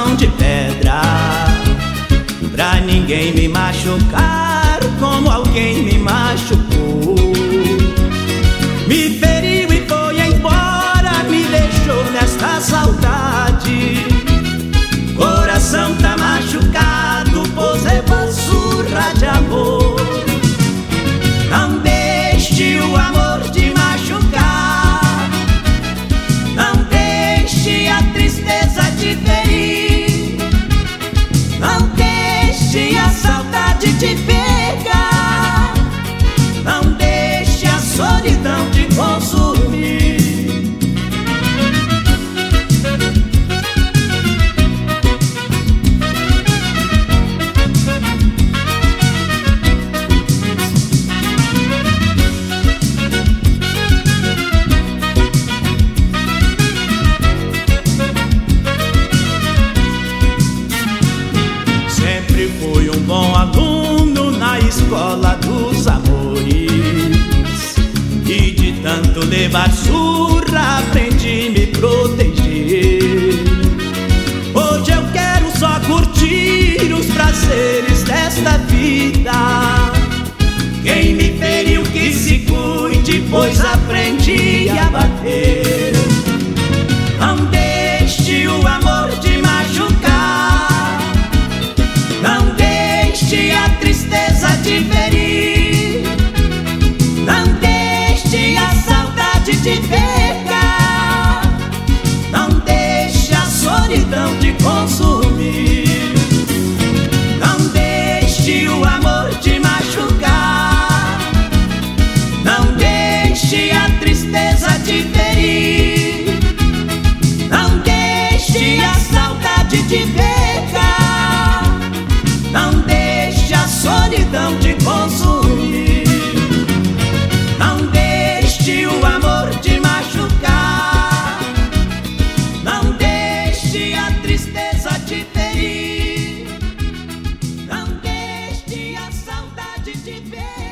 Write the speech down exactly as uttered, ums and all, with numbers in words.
coração de pedra, pra ninguém me machucar como alguém me machucou. Me feriu e foi embora, me deixou nesta saudade. Coração tá machucado, pois levou surra de amor. Não deixe o amor te machucar, não deixe a tristeza te ferir, não deixe a saudade te pegar, não deixe a solidão te consumir. Fui um bom aluno na escola dos amores, e de tanto levar surra aprendi me proteger. Hoje eu quero só curtir os prazeres desta vida. Quem me feriu que se cuide, pois aprendi a bater. Não deixe o amor te machucar, não deixe a tristeza te ferir, não deixe a saudade te pegar, não deixe a solidão te consumir. Não deixe o amor te machucar, não deixe a tristeza te ferir, não deixe a saudade te pegar, não deixe a solidão te consumir. Não deixe o amor te machucar, não deixe a tristeza te ferir, não deixe a saudade te ver.